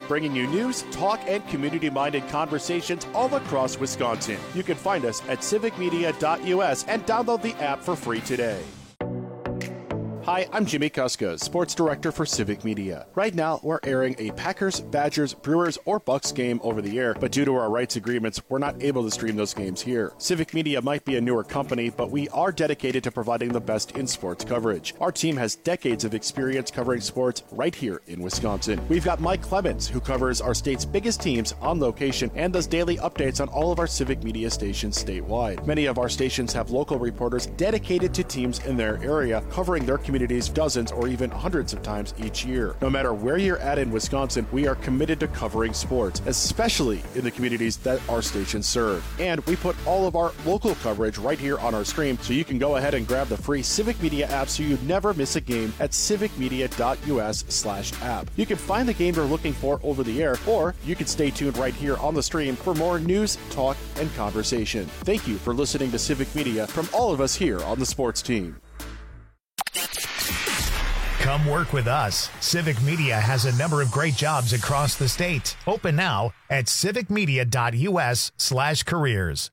bringing you news, talk, and community-minded conversations all across Wisconsin. You can find us at civicmedia.us and download the app for free today. Hi, I'm Jimmy Kuska, Sports Director for Civic Media. Right now, we're airing a Packers, Badgers, Brewers, or Bucks game over the air, but due to our rights agreements, we're not able to stream those games here. Civic Media might be a newer company, but we are dedicated to providing the best in sports coverage. Our team has decades of experience covering sports right here in Wisconsin. We've got Mike Clemens, who covers our state's biggest teams on location and does daily updates on all of our Civic Media stations statewide. Many of our stations have local reporters dedicated to teams in their area, covering their communities dozens or even hundreds of times each year. No matter where you're at in Wisconsin, we are committed to covering sports, especially in the communities that our stations serve. And we put all of our local coverage right here on our stream, so you can go ahead and grab the free Civic Media app so you never miss a game at civicmedia.us/app. You can find the game you're looking for over the air, or you can stay tuned right here on the stream for more news, talk, and conversation. Thank you for listening to Civic Media from all of us here on the sports team. Come work with us. Civic Media has a number of great jobs across the state. Open now at civicmedia.us/careers.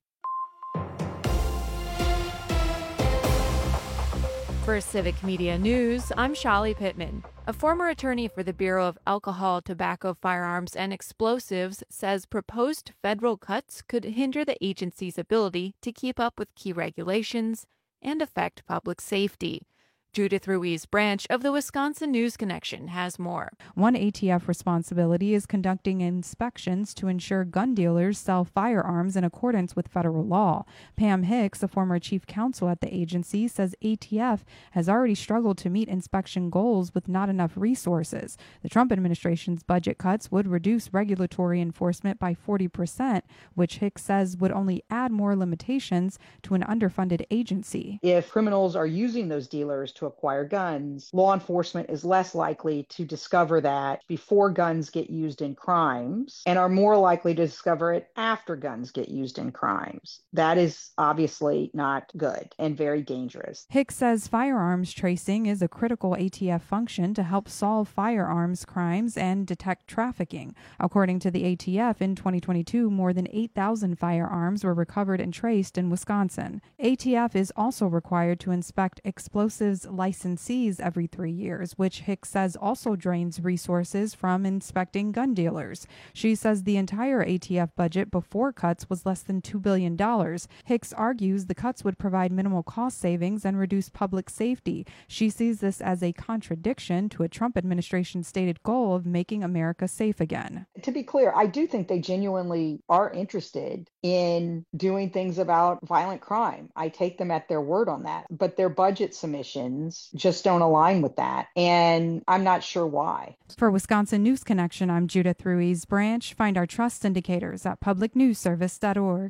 For Civic Media News, I'm Shali Pittman. A former attorney for the Bureau of Alcohol, Tobacco, Firearms, and Explosives says proposed federal cuts could hinder the agency's ability to keep up with key regulations and affect public safety. Judith Ruiz Branch of the Wisconsin News Connection has more. One ATF responsibility is conducting inspections to ensure gun dealers sell firearms in accordance with federal law. Pam Hicks, a former chief counsel at the agency, says ATF has already struggled to meet inspection goals with not enough resources. The Trump administration's budget cuts would reduce regulatory enforcement by 40%, which Hicks says would only add more limitations to an underfunded agency. If criminals are using those dealers to acquire guns, law enforcement is less likely to discover that before guns get used in crimes and are more likely to discover it after guns get used in crimes. That is obviously not good and very dangerous. Hicks says firearms tracing is a critical ATF function to help solve firearms crimes and detect trafficking. According to the ATF, in 2022, more than 8,000 firearms were recovered and traced in Wisconsin. ATF is also required to inspect explosives licensees every 3 years, which Hicks says also drains resources from inspecting gun dealers. She says the entire ATF budget before cuts was less than $2 billion. Hicks argues the cuts would provide minimal cost savings and reduce public safety. She sees this as a contradiction to a Trump administration stated goal of making America safe again. To be clear, I do think they genuinely are interested in doing things about violent crime. I take them at their word on that, but their budget submissions just don't align with that, and I'm not sure why. For Wisconsin News Connection, I'm Judith Ruiz Branch. Find our trust indicators at publicnewsservice.org.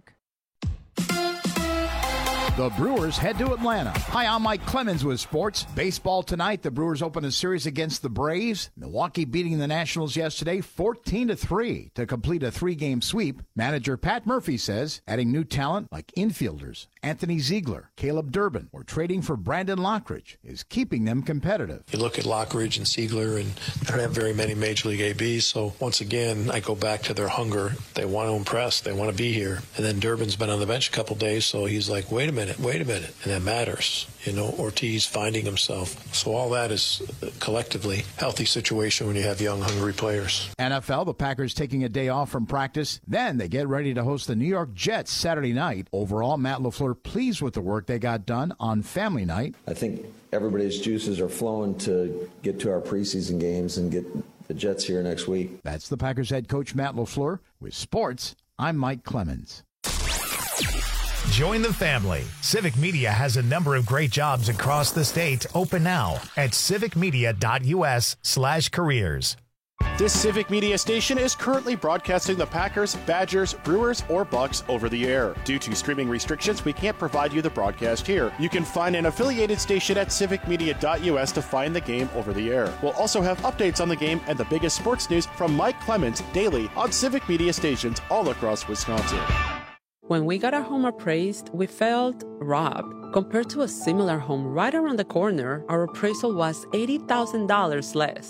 The Brewers head to Atlanta. Hi, I'm Mike Clemens with sports. Baseball tonight, the Brewers open a series against the Braves. Milwaukee beating the Nationals yesterday 14-3 to complete a 3-game sweep. Manager Pat Murphy says adding new talent like infielders Anthony Ziegler, Caleb Durbin, or trading for Brandon Lockridge is keeping them competitive. You look at Lockridge and Ziegler, and they don't have very many Major League ABs, so once again, I go back to their hunger. They want to impress. They want to be here. And then Durbin's been on the bench a couple days, so he's like, wait a minute, and that matters. You know, Ortiz finding himself. So all that is collectively healthy situation when you have young, hungry players. NFL, the Packers taking a day off from practice. Then they get ready to host the New York Jets Saturday night. Overall, Matt LaFleur pleased with the work they got done on family night. I think everybody's juices are flowing to get to our preseason games and get the Jets here next week. That's the Packers head coach Matt LaFleur. With sports, I'm Mike Clemens. Join the family. Civic Media has a number of great jobs across the state. Open now at civicmedia.us/careers. This Civic Media station is currently broadcasting the Packers, Badgers, Brewers, or Bucks over the air. Due to streaming restrictions, we can't provide you the broadcast here. You can find an affiliated station at civicmedia.us to find the game over the air. We'll also have updates on the game and the biggest sports news from Mike Clemens daily on Civic Media stations all across Wisconsin. When we got our home appraised, we felt robbed. Compared to a similar home right around the corner, our appraisal was $80,000 less.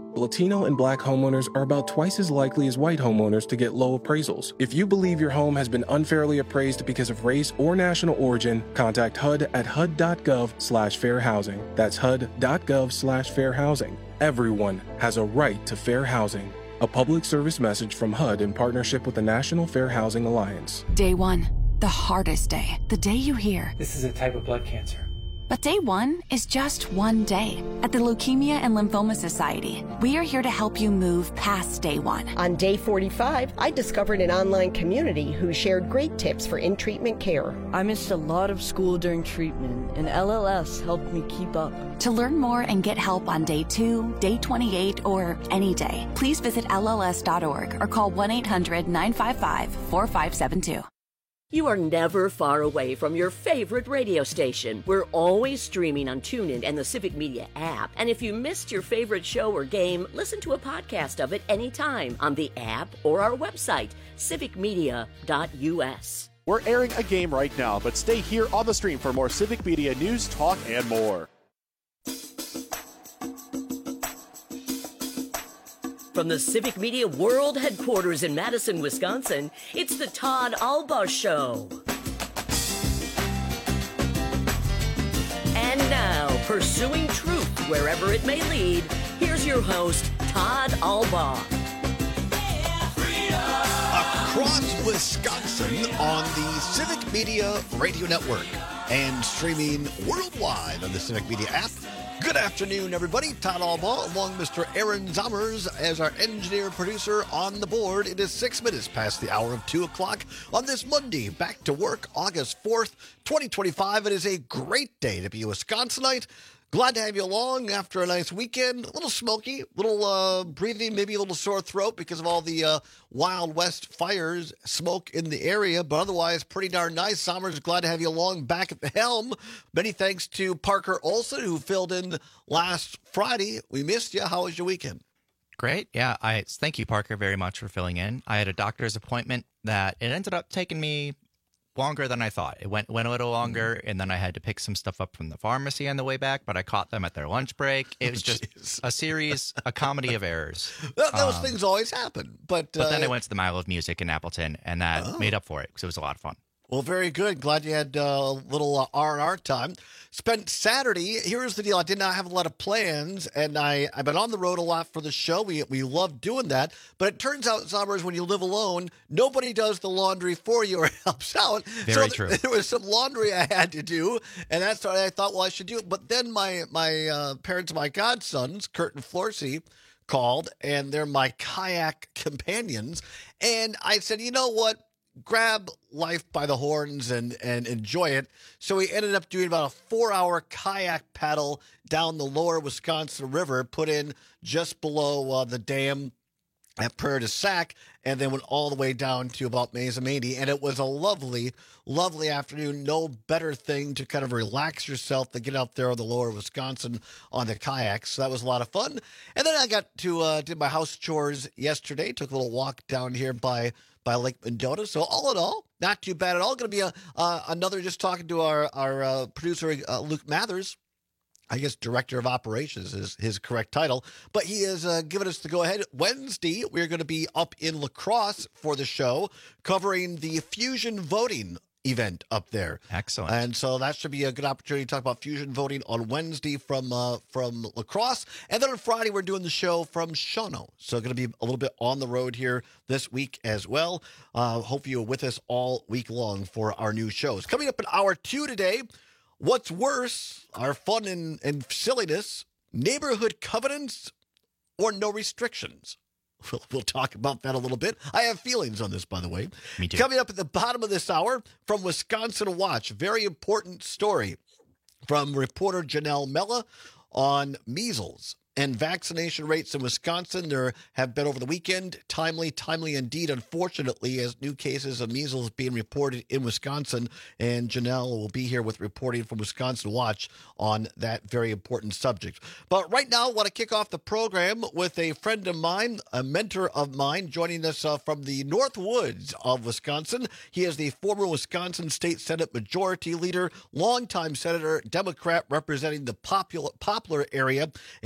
Latino and Black homeowners are about twice as likely as white homeowners to get low appraisals. If you believe your home has been unfairly appraised because of race or national origin, contact HUD at hud.gov/fair housing. That's hud.gov/fair housing. Everyone has a right to fair housing. A public service message from HUD in partnership with the National Fair Housing Alliance. Day 1, the hardest day. The day you hear, "This is a type of blood cancer." But day 1 is just one day. At the Leukemia and Lymphoma Society, we are here to help you move past day 1. On day 45, I discovered an online community who shared great tips for in-treatment care. I missed a lot of school during treatment, and LLS helped me keep up. To learn more and get help on day 2, day 28, or any day, please visit LLS.org or call 1-800-955-4572. You are never far away from your favorite radio station. We're always streaming on TuneIn and the Civic Media app. And if you missed your favorite show or game, listen to a podcast of it anytime on the app or our website, civicmedia.us. We're airing a game right now, but stay here on the stream for more Civic Media news, talk, and more. From the Civic Media World Headquarters in Madison, Wisconsin, it's the Todd Alba Show. And now, pursuing truth wherever it may lead, here's your host, Todd Alba. Across Wisconsin on the Civic Media Radio Network and streaming worldwide on the Civic Media app. Good afternoon, everybody. Todd Alba along Mr. Aaron Zommers as our engineer producer on the board. It is 6 minutes past the hour of 2 o'clock on this Monday. Back to work, August 4th, 2025. It is a great day to be a Wisconsinite. Glad to have you along after a nice weekend. A little smoky, a little breathing, maybe a little sore throat because of all the Wild West fires, smoke in the area, but otherwise pretty darn nice. Sommers, glad to have you along back at the helm. Many thanks to Parker Olson, who filled in last Friday. We missed you. How was your weekend? Great. Yeah, thank you, Parker, very much for filling in. I had a doctor's appointment that it ended up taking me longer than I thought. It went a little longer, and then I had to pick some stuff up from the pharmacy on the way back, but I caught them at their lunch break. It was just a comedy of errors. Those things always happen. But then I went to the Mile of Music in Appleton, and that made up for it because it was a lot of fun. Well, very good. Glad you had a little R&R time. Spent Saturday. Here's the deal. I did not have a lot of plans, and I've been on the road a lot for the show. We love doing that. But it turns out, Zommers, when you live alone, nobody does the laundry for you or helps out. Very true. There was some laundry I had to do, and that's what I thought, well, I should do. But then my parents, my godsons, Kurt and Florcy, called, and they're my kayak companions. And I said, you know what? Grab life by the horns and enjoy it. So we ended up doing about a 4-hour kayak paddle down the lower Wisconsin River, put in just below the dam at Prairie du Sac, and then went all the way down to about Mazomanie. And it was a lovely, lovely afternoon. No better thing to kind of relax yourself than get out there on the lower Wisconsin on the kayaks. So that was a lot of fun. And then I got to did my house chores yesterday. Took a little walk down here by Lake Mendota. So all in all, not too bad at all. Going to be another, just talking to our producer, Luke Mathers. I guess Director of Operations is his correct title. But he has given us the go-ahead. Wednesday, we're going to be up in La Crosse for the show, covering the Fusion Voting event up there. Excellent. And so that should be a good opportunity to talk about fusion voting on Wednesday from La Crosse. And then on Friday, we're doing the show from Shawano. So going to be a little bit on the road here this week as well. Hope you're with us all week long for our new shows. Coming up in hour 2 today, what's worse, our fun and silliness, neighborhood covenants or no restrictions? We'll talk about that a little bit. I have feelings on this, by the way. Me too. Coming up at the bottom of this hour, from Wisconsin Watch, very important story from reporter Janelle Mella on measles and vaccination rates in Wisconsin. There have been over the weekend timely indeed, unfortunately, as new cases of measles being reported in Wisconsin. And Janelle will be here with reporting from Wisconsin Watch on that very important subject. But right now, I want to kick off the program with a friend of mine, a mentor of mine, joining us from the North Woods of Wisconsin. He is the former Wisconsin State Senate Majority Leader, longtime Senator, Democrat representing the Poplar area and North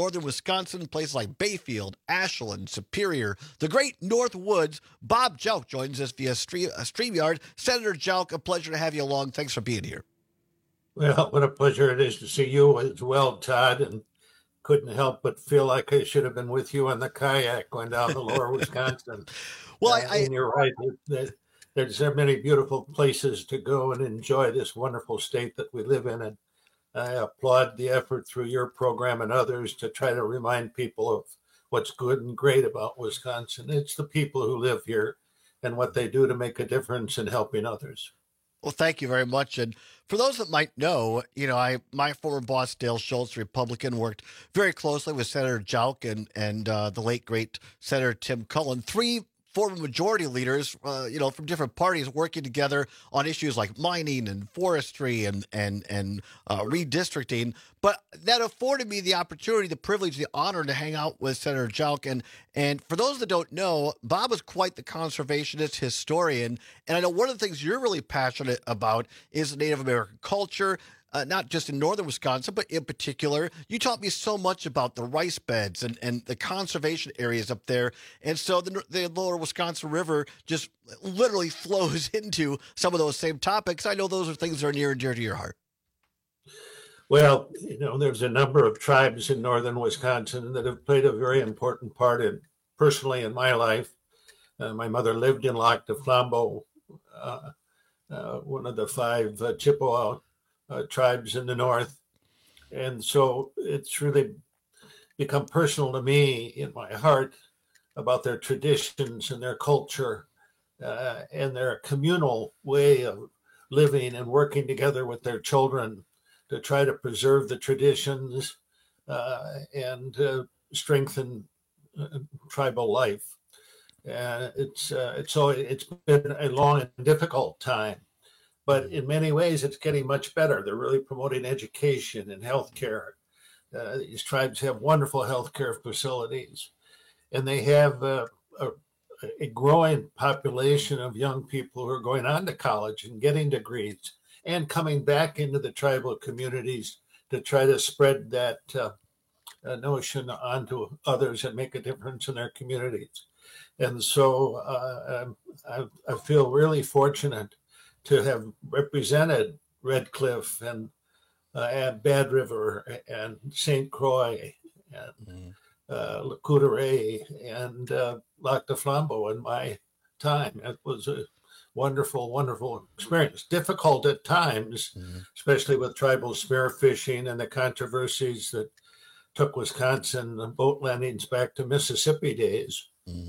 northern Wisconsin, places like Bayfield, Ashland, Superior, the great North Woods. Bob Jelk joins us via StreamYard. Senator Jelk, a pleasure to have you along. Thanks for being here. Well, what a pleasure it is to see you as well, Todd, and couldn't help but feel like I should have been with you on the kayak going down the lower Wisconsin. Well, and you're right. There's so many beautiful places to go and enjoy this wonderful state that we live in. And I applaud the effort through your program and others to try to remind people of what's good and great about Wisconsin. It's the people who live here and what they do to make a difference in helping others. Well, thank you very much. And for those that might know, my former boss, Dale Schultz, Republican, worked very closely with Senator Jelk and the late, great Senator Tim Cullen, three former majority leaders, from different parties working together on issues like mining and forestry and redistricting. But that afforded me the opportunity, the privilege, the honor to hang out with Senator Jelk. And for those that don't know, Bob is quite the conservationist historian. And I know one of the things you're really passionate about is Native American culture, not just in northern Wisconsin, but in particular. You taught me so much about the rice beds and the conservation areas up there. And so the lower Wisconsin River just literally flows into some of those same topics. I know those are things that are near and dear to your heart. Well, there's a number of tribes in northern Wisconsin that have played a very important part personally in my life. My mother lived in Lac du Flambeau, one of the 5 Chippewa tribes in the north. And so it's really become personal to me in my heart about their traditions and their culture and their communal way of living and working together with their children to try to preserve the traditions and strengthen tribal life. It's been a long and difficult time. But in many ways, it's getting much better. They're really promoting education and healthcare. These tribes have wonderful healthcare facilities, and they have a growing population of young people who are going on to college and getting degrees and coming back into the tribal communities to try to spread that notion onto others and make a difference in their communities. And so I feel really fortunate to have represented Red Cliff and Bad River and St. Croix and Le Coudray and Lac du Flambeau in my time. It was a wonderful, wonderful experience. Difficult at times, especially with tribal spearfishing and the controversies that took Wisconsin boat landings back to Mississippi days.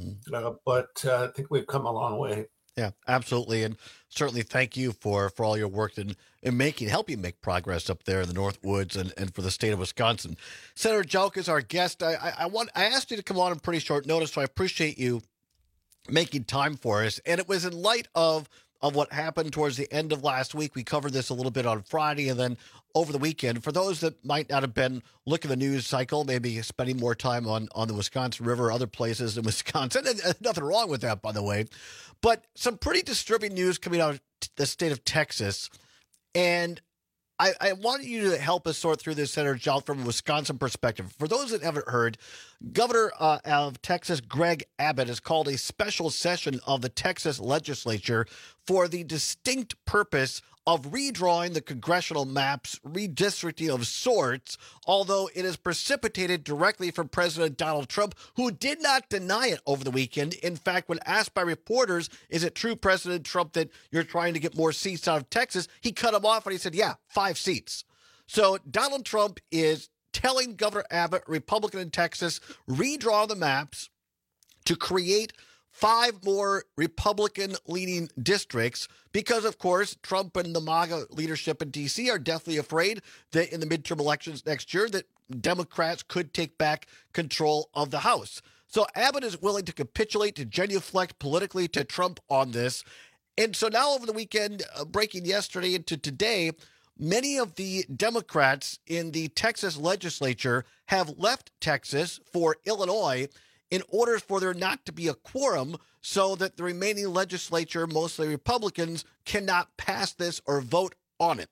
But I think we've come a long way. Yeah, absolutely. And certainly thank you for all your work in helping make progress up there in the North Woods and for the state of Wisconsin. Senator Jelk is our guest. I asked you to come on in pretty short notice, so I appreciate you making time for us. And it was in light of what happened towards the end of last week. We covered this a little bit on Friday and then over the weekend. For those that might not have been looking at the news cycle, maybe spending more time on the Wisconsin River, other places in Wisconsin, and nothing wrong with that, by the way. But some pretty disturbing news coming out of the state of Texas. And I wanted you to help us sort through this, Senator Jelk, from a Wisconsin perspective. For those that haven't heard, Governor of Texas, Greg Abbott, has called a special session of the Texas legislature for the distinct purpose of redrawing the congressional maps, redistricting of sorts, although it is precipitated directly from President Donald Trump, who did not deny it over the weekend. In fact, when asked by reporters, is it true, President Trump, that you're trying to get more seats out of Texas, he cut him off and he said, yeah, 5 seats. So Donald Trump is telling Governor Abbott, Republican in Texas, redraw the maps to create 5 more Republican-leaning districts because, of course, Trump and the MAGA leadership in D.C. are definitely afraid that in the midterm elections next year that Democrats could take back control of the House. So Abbott is willing to capitulate, to genuflect politically to Trump on this. And so now over the weekend, breaking yesterday into today, many of the Democrats in the Texas legislature have left Texas for Illinois in order for there not to be a quorum so that the remaining legislature, mostly Republicans, cannot pass this or vote on it.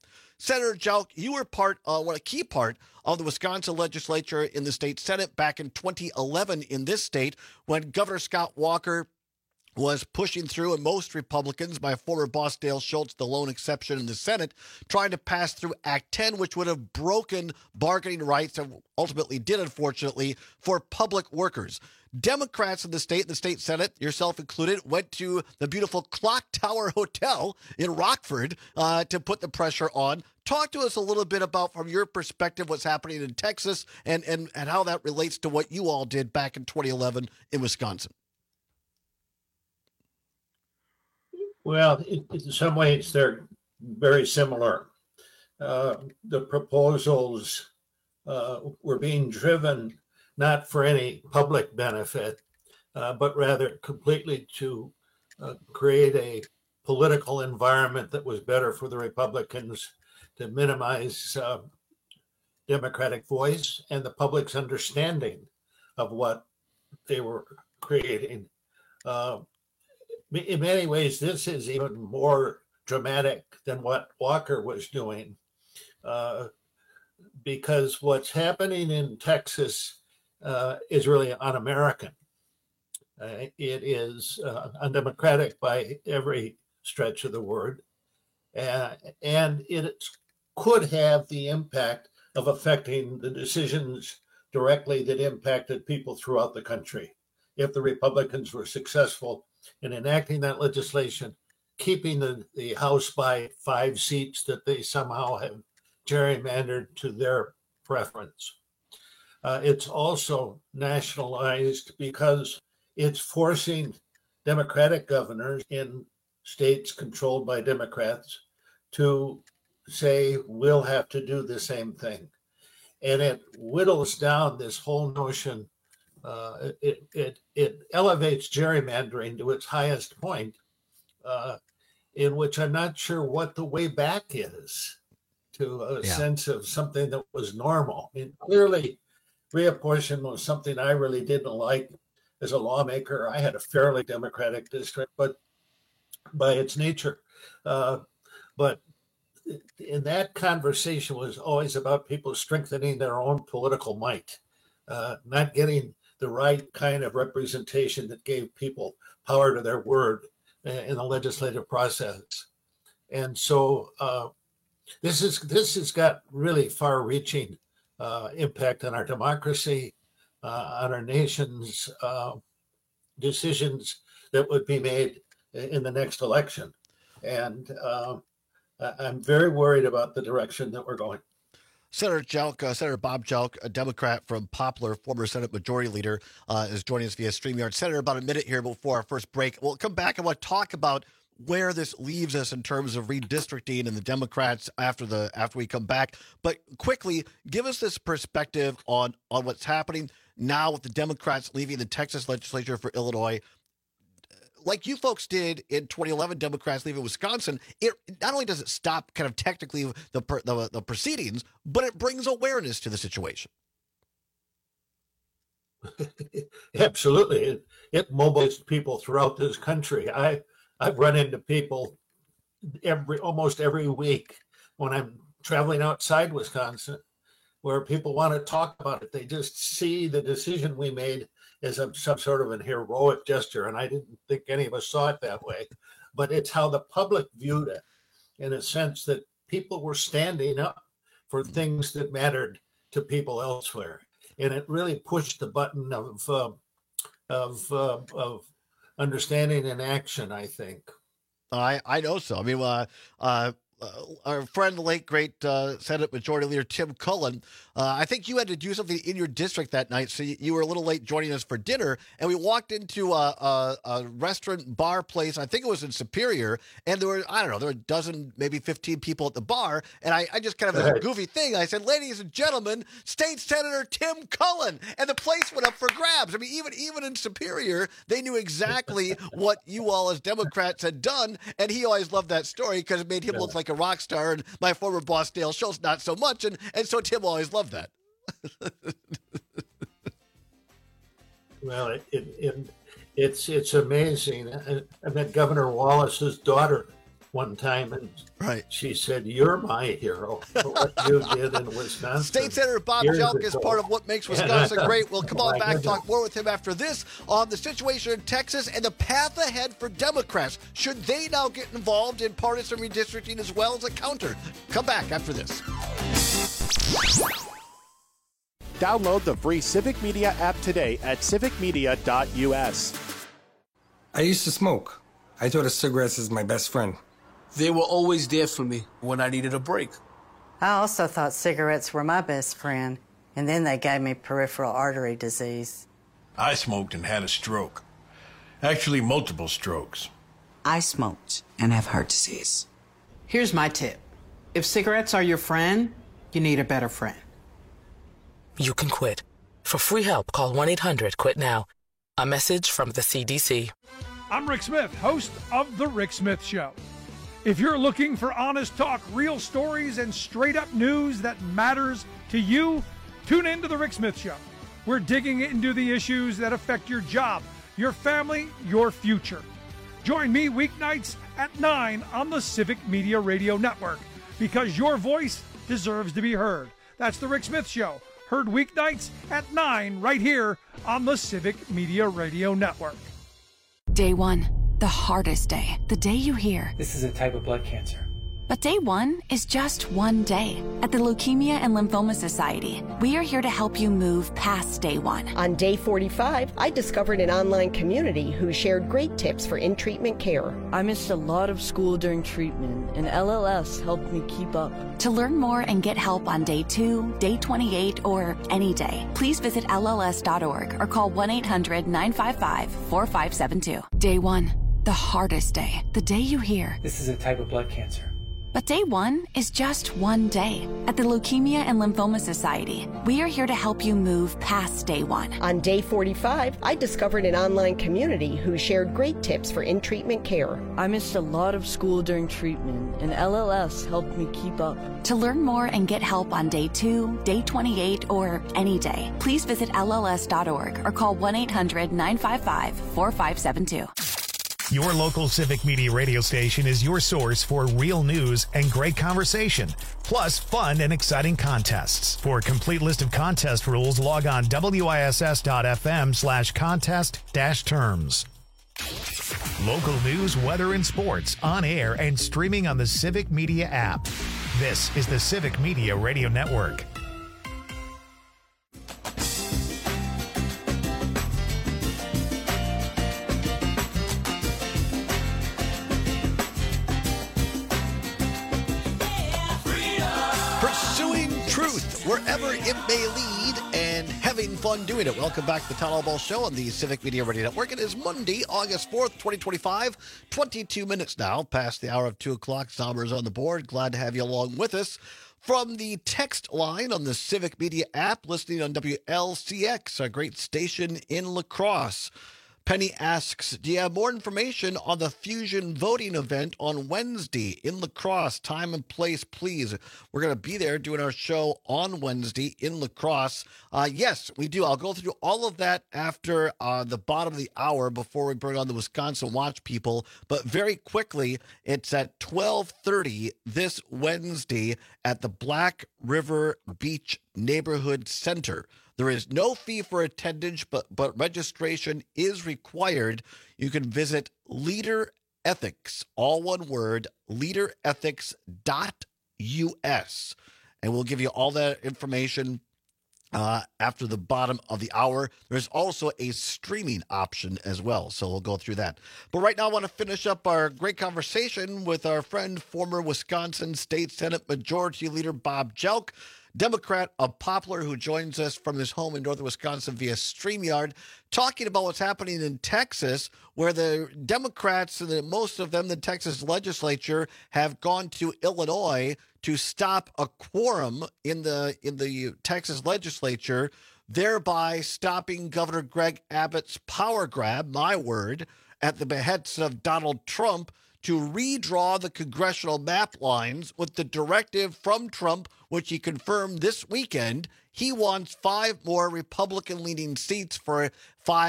Senator Jelk, you were a key part of the Wisconsin legislature in the state Senate back in 2011 in this state when Governor Scott Walker was pushing through, and most Republicans, my former boss Dale Schultz, the lone exception in the Senate, trying to pass through Act 10, which would have broken bargaining rights, and ultimately did, unfortunately, for public workers. Democrats in the state Senate, yourself included, went to the beautiful Clock Tower Hotel in Rockford to put the pressure on. Talk to us a little bit about, from your perspective, what's happening in Texas and how that relates to what you all did back in 2011 in Wisconsin. Well, in some ways, they're very similar. The proposals were being driven not for any public benefit, but rather completely to create a political environment that was better for the Republicans, to minimize Democratic voice and the public's understanding of what they were creating. In many ways, this is even more dramatic than what Walker was doing, because what's happening in Texas is really un-American. It is undemocratic by every stretch of the word, and it could have the impact of affecting the decisions directly that impacted people throughout the country if the Republicans were successful in enacting that legislation, keeping the House by 5 seats that they somehow have gerrymandered to their preference. It's also nationalized because it's forcing Democratic governors in states controlled by Democrats to say, we'll have to do the same thing. And it whittles down this whole notion. It elevates gerrymandering to its highest point, in which I'm not sure what the way back is to a sense of something that was normal. I mean, clearly, reapportionment was something I really didn't like as a lawmaker. I had a fairly Democratic district, but by its nature. But in that conversation was always about people strengthening their own political might, not getting the right kind of representation that gave people power to their word in the legislative process. And so this has got really far-reaching impact on our democracy, on our nation's decisions that would be made in the next election. And I'm very worried about the direction that we're going. Senator Jelk, Senator Bob Jelk, a Democrat from Poplar, former Senate Majority Leader, is joining us via StreamYard. Senator, about a minute here before our first break. We'll come back and we'll talk about where this leaves us in terms of redistricting and the Democrats after we come back. But quickly, give us this perspective on what's happening now with the Democrats leaving the Texas legislature for Illinois. Like you folks did in 2011, Democrats leaving Wisconsin, it not only does it stop kind of technically the proceedings, but it brings awareness to the situation. Absolutely. It mobilized people throughout this country. I've run into people almost every week when I'm traveling outside Wisconsin where people want to talk about it. They just see the decision we made as some sort of an heroic gesture, and I didn't think any of us saw it that way. But it's how the public viewed it, in a sense that people were standing up for things that mattered to people elsewhere, and it really pushed the button of understanding and action, I think. I know so. I mean, our friend, the late, great Senate Majority Leader Tim Cullen, I think you had to do something in your district that night, so you were a little late joining us for dinner, and we walked into a restaurant bar place, I think it was in Superior, and there were a dozen, maybe 15 people at the bar, and I just kind of a goofy thing, I said, ladies and gentlemen, State Senator Tim Cullen, and the place went up for grabs. I mean, even in Superior, they knew exactly what you all as Democrats had done, and he always loved that story because it made him look like a rock star, and my former boss Dale Schultz not so much, and so Tim always loved that. Well, it's amazing. I met Governor Wallace's daughter one time, and right. she said, "You're my hero for what you did in Wisconsin." State Senator Bob Jelk is part of what makes Wisconsin great. We'll come on back, talk more with him after this on the situation in Texas and the path ahead for Democrats. Should they now get involved in partisan redistricting as well as a counter? Come back after this. Download the free Civic Media app today at civicmedia.us. I used to smoke. I thought of cigarettes as my best friend. They were always there for me when I needed a break. I also thought cigarettes were my best friend, and then they gave me peripheral artery disease. I smoked and had a stroke. Actually, multiple strokes. I smoked and have heart disease. Here's my tip. If cigarettes are your friend, you need a better friend. You can quit. For free help, call 1-800-QUIT-NOW. A message from the CDC. I'm Rick Smith, host of The Rick Smith Show. If you're looking for honest talk, real stories, and straight-up news that matters to you, tune in to The Rick Smith Show. We're digging into the issues that affect your job, your family, your future. Join me weeknights at 9 on the Civic Media Radio Network, because your voice deserves to be heard. That's The Rick Smith Show, heard weeknights at 9 right here on the Civic Media Radio Network. Day one, the hardest day, the day you hear, "This is a type of blood cancer." But day one is just one day. At the Leukemia and Lymphoma Society, we are here to help you move past day one. On day 45, I discovered an online community who shared great tips for in-treatment care. I missed a lot of school during treatment, and LLS helped me keep up. To learn more and get help on day 2, day 28, or any day, please visit LLS.org or call 1-800-955-4572. Day one, the hardest day, the day you hear, "This is a type of blood cancer." But day one is just one day. At the Leukemia and Lymphoma Society, we are here to help you move past day one. On day 45, I discovered an online community who shared great tips for in-treatment care. I missed a lot of school during treatment, and LLS helped me keep up. To learn more and get help on day 2, day 28, or any day, please visit LLS.org or call 1-800-955-4572. Your local Civic Media radio station is your source for real news and great conversation, plus fun and exciting contests. For a complete list of contest rules, log on wiss.fm/contest-terms. Local news, weather, and sports on air and streaming on the Civic Media app. This is the Civic Media Radio Network. Wherever it may lead, and having fun doing it. Welcome back to the Town Hall Ball Show on the Civic Media Radio Network. It is Monday, August 4th, 2025. 22 minutes now past the hour of 2 o'clock. Somers on the board. Glad to have you along with us. From the text line on the Civic Media app, listening on WLCX, a great station in La Crosse. Penny asks, do you have more information on the Fusion voting event on Wednesday in La Crosse? Time and place, please. We're going to be there doing our show on Wednesday in La Crosse. Yes, we do. I'll go through all of that after the bottom of the hour before we bring on the Wisconsin Watch people. But very quickly, it's at 12:30 this Wednesday at the Black River Beach Neighborhood Center. There is no fee for attendance, but registration is required. You can visit Leader Ethics, all one word, leaderethics.us. And we'll give you all that information after the bottom of the hour. There's also a streaming option as well, so we'll go through that. But right now I want to finish up our great conversation with our friend, former Wisconsin State Senate Majority Leader Bob Jelk, Democrat of Poplar, who joins us from his home in northern Wisconsin via StreamYard, talking about what's happening in Texas, where the Democrats, and most of them, the Texas legislature, have gone to Illinois to stop a quorum in the Texas legislature, thereby stopping Governor Greg Abbott's power grab, my word, at the behest of Donald Trump, to redraw the congressional map lines with the directive from Trump, which he confirmed this weekend. He wants 5 more Republican-leaning seats for 5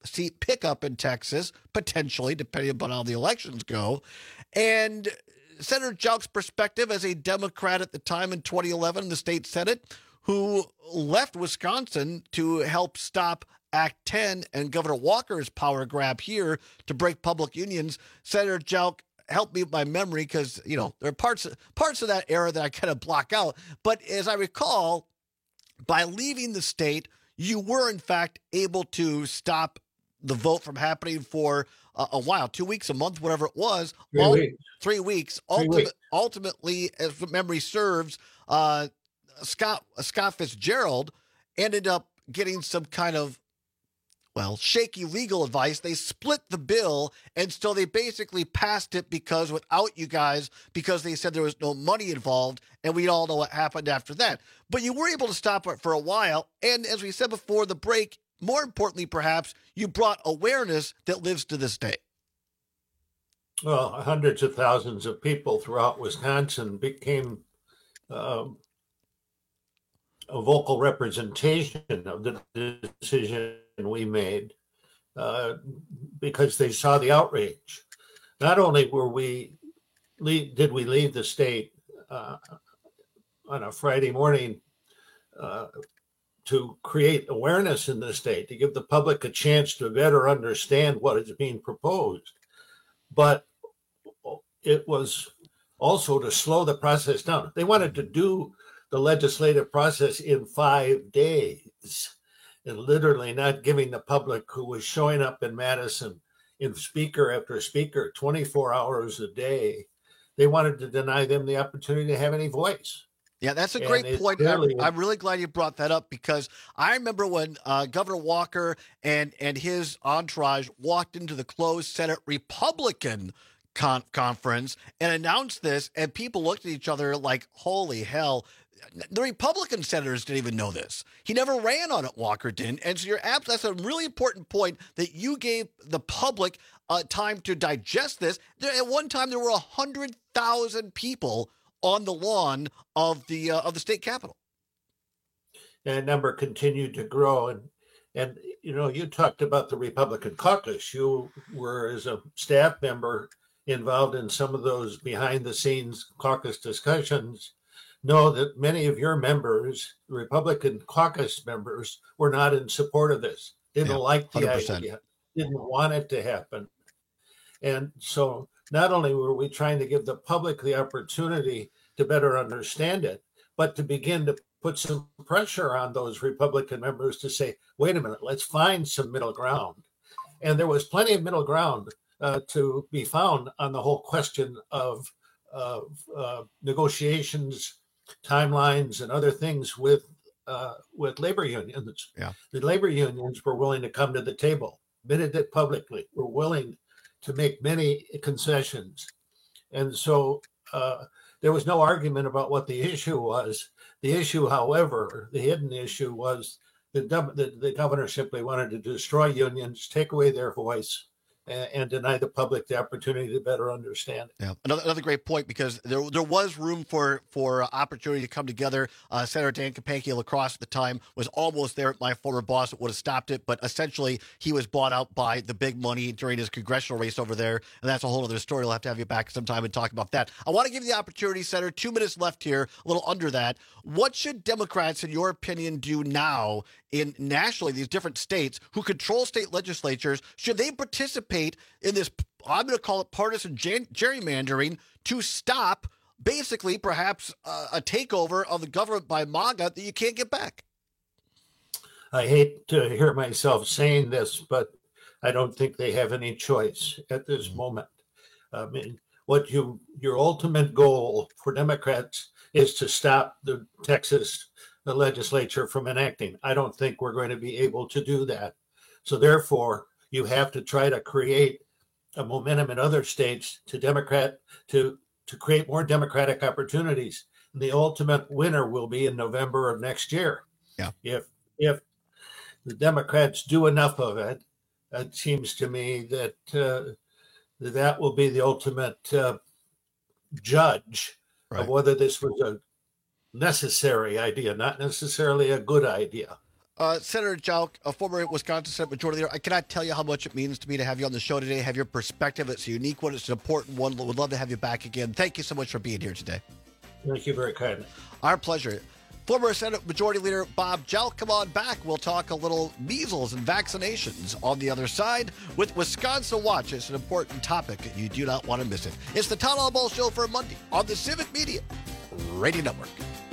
seat pickup in Texas, potentially, depending upon how the elections go. And Senator Jauch's perspective as a Democrat at the time in 2011 in the state Senate, who left Wisconsin to help stop Act 10 and Governor Walker's power grab here to break public unions. Senator Jauch, help me with my memory because, you know, there are parts of that era that I kind of block out. But as I recall, by leaving the state, you were, in fact, able to stop the vote from happening for a while, 2 weeks, a month, whatever it was. 3 weeks. Ultimately, as memory serves, Scott Fitzgerald ended up getting some kind of, shaky legal advice. They split the bill, and so they basically passed it because they said there was no money involved, and we all know what happened after that. But you were able to stop it for a while, and as we said before the break, more importantly, perhaps, you brought awareness that lives to this day. Well, hundreds of thousands of people throughout Wisconsin became a vocal representation of the decision we made because they saw the outrage. Not only did we leave the state on a Friday morning to create awareness in the state, to give the public a chance to better understand what is being proposed, but it was also to slow the process down. They wanted to do the legislative process in 5 days, and literally not giving the public who was showing up in Madison in speaker after speaker 24 hours a day. They wanted to deny them the opportunity to have any voice. Yeah, that's a great point. I'm really glad you brought that up because I remember when Governor Walker and his entourage walked into the closed Senate Republican conference and announced this, and people looked at each other like, holy hell. The Republican senators didn't even know this. He never ran on it, Walker didn't. And so that's a really important point that you gave the public time to digest this. At one time, there were 100,000 people on the lawn of the state capitol. That number continued to grow. And you know, you talked about the Republican caucus. You were, as a staff member, involved in some of those behind-the-scenes caucus discussions. Know that many of your members, Republican caucus members, were not in support of this. Didn't like the 100%. Idea, didn't want it to happen. And so not only were we trying to give the public the opportunity to better understand it, but to begin to put some pressure on those Republican members to say, wait a minute, let's find some middle ground. And there was plenty of middle ground to be found on the whole question of negotiations, timelines, and other things with labor unions. Yeah. The labor unions were willing to come to the table, admitted it publicly, were willing to make many concessions. And so there was no argument about what the issue was. The issue, however, the hidden issue was the governor simply wanted to destroy unions, take away their voice, and deny the public the opportunity to better understand it. Yeah, another great point, because there was room for opportunity to come together. Senator Dan Kapanke of La Crosse at the time was almost there. My former boss would have stopped it, but essentially he was bought out by the big money during his congressional race over there, and that's a whole other story. We'll have to have you back sometime and talk about that. I want to give you the opportunity, Senator, 2 minutes left here, a little under that. What should Democrats, in your opinion, do now in nationally, these different states who control state legislatures? Should they participate in this, I'm going to call it partisan gerrymandering, to stop basically perhaps a takeover of the government by MAGA that you can't get back? I hate to hear myself saying this, but I don't think they have any choice at this moment. I mean, your ultimate goal for Democrats is to stop the Texas legislature from enacting. I don't think we're going to be able to do that. So therefore, you have to try to create a momentum in other states to create more democratic opportunities. And the ultimate winner will be in November of next year. Yeah. If the Democrats do enough of it, it seems to me that that will be the ultimate judge of whether this was a necessary idea, not necessarily a good idea. Senator Jauch, a former Wisconsin Senate Majority Leader, I cannot tell you how much it means to me to have you on the show today, have your perspective. It's a unique one. It's an important one. We'd love to have you back again. Thank you so much for being here today. Thank you very kindly. Our pleasure. Former Senate Majority Leader Bob Jauch, come on back. We'll talk a little measles and vaccinations on the other side with Wisconsin Watch. It's an important topic. You do not want to miss it. It's the Town Hall Bowl Show for Monday on the Civic Media Radio Network.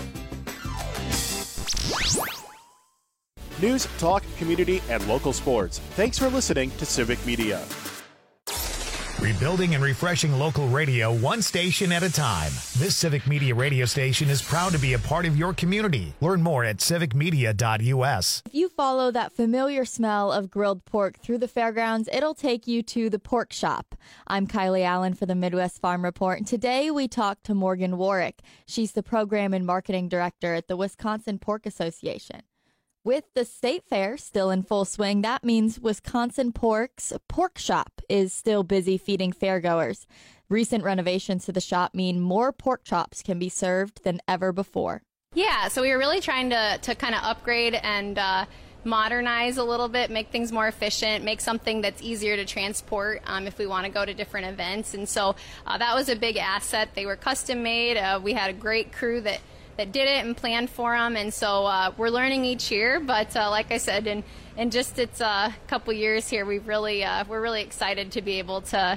News, talk, community, and local sports. Thanks for listening to Civic Media. Rebuilding and refreshing local radio one station at a time. This Civic Media radio station is proud to be a part of your community. Learn more at civicmedia.us. If you follow that familiar smell of grilled pork through the fairgrounds, it'll take you to the Pork Shop. I'm Kylie Allen for the Midwest Farm Report, and today we talk to Morgan Warwick. She's the Program and Marketing Director at the Wisconsin Pork Association. With the state fair still in full swing, that means Wisconsin Pork's Pork Shop is still busy feeding fairgoers. Recent renovations to the shop mean more pork chops can be served than ever before. Yeah, so we were really trying to kind of upgrade and modernize a little bit, make things more efficient, make something that's easier to transport if we want to go to different events. And so that was a big asset. They were custom made. We had a great crew that did it and planned for them, and so we're learning each year. But like I said, in just its couple years here, we're really excited to be able to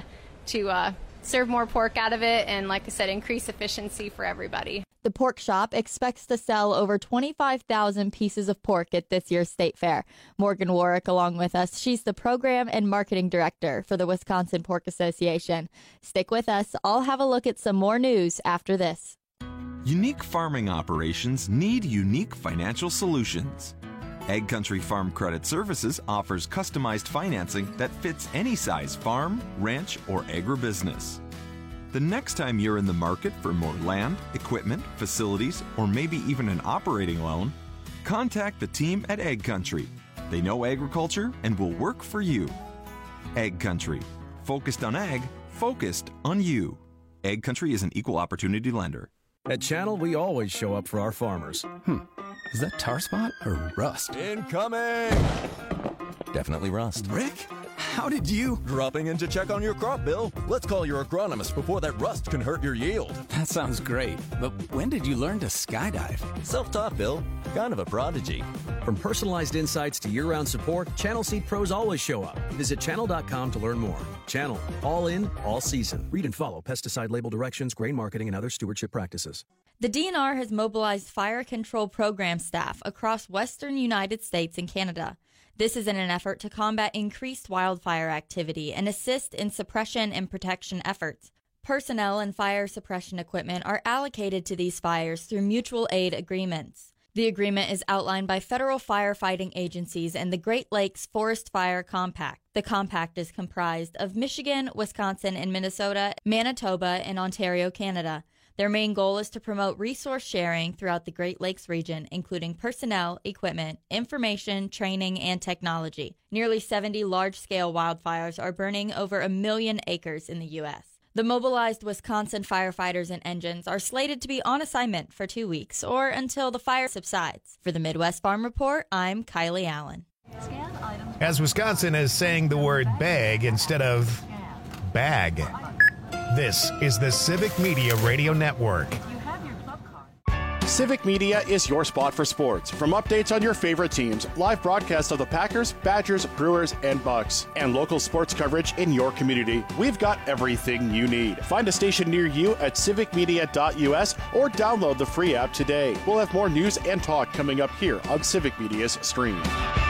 serve more pork out of it, and like I said, increase efficiency for everybody. The Pork Shop expects to sell over 25,000 pieces of pork at this year's state fair. Morgan Warwick along with us. She's the Program and Marketing Director for the Wisconsin Pork Association. Stick with us. I'll have a look at some more news after this. Unique farming operations need unique financial solutions. Ag Country Farm Credit Services offers customized financing that fits any size farm, ranch, or agribusiness. The next time you're in the market for more land, equipment, facilities, or maybe even an operating loan, contact the team at Ag Country. They know agriculture and will work for you. Ag Country. Focused on ag, focused on you. Ag Country is an equal opportunity lender. At Channel, we always show up for our farmers. Is that tar spot or rust? Incoming! Definitely rust. Rick, how did you? Dropping in to check on your crop, Bill. Let's call your agronomist before that rust can hurt your yield. That sounds great, but when did you learn to skydive? Self-taught, Bill. Kind of a prodigy. From personalized insights to year-round support, Channel Seed Pros always show up. Visit channel.com to learn more. Channel, all in, all season. Read and follow pesticide label directions, grain marketing, and other stewardship practices. The DNR has mobilized fire control program staff across western United States and Canada. This is in an effort to combat increased wildfire activity and assist in suppression and protection efforts. Personnel and fire suppression equipment are allocated to these fires through mutual aid agreements. The agreement is outlined by federal firefighting agencies and the Great Lakes Forest Fire Compact. The compact is comprised of Michigan, Wisconsin, and Minnesota, Manitoba, and Ontario, Canada. Their main goal is to promote resource sharing throughout the Great Lakes region, including personnel, equipment, information, training, and technology. Nearly 70 large-scale wildfires are burning over 1 million acres in the U.S. The mobilized Wisconsin firefighters and engines are slated to be on assignment for 2 weeks or until the fire subsides. For the Midwest Farm Report, I'm Kylie Allen. As Wisconsin is saying the word bag instead of bag. This is the Civic Media Radio Network. Civic Media is your spot for sports. From updates on your favorite teams, live broadcasts of the Packers, Badgers, Brewers, and Bucks, and local sports coverage in your community, we've got everything you need. Find a station near you at civicmedia.us or download the free app today. We'll have more news and talk coming up here on Civic Media's stream.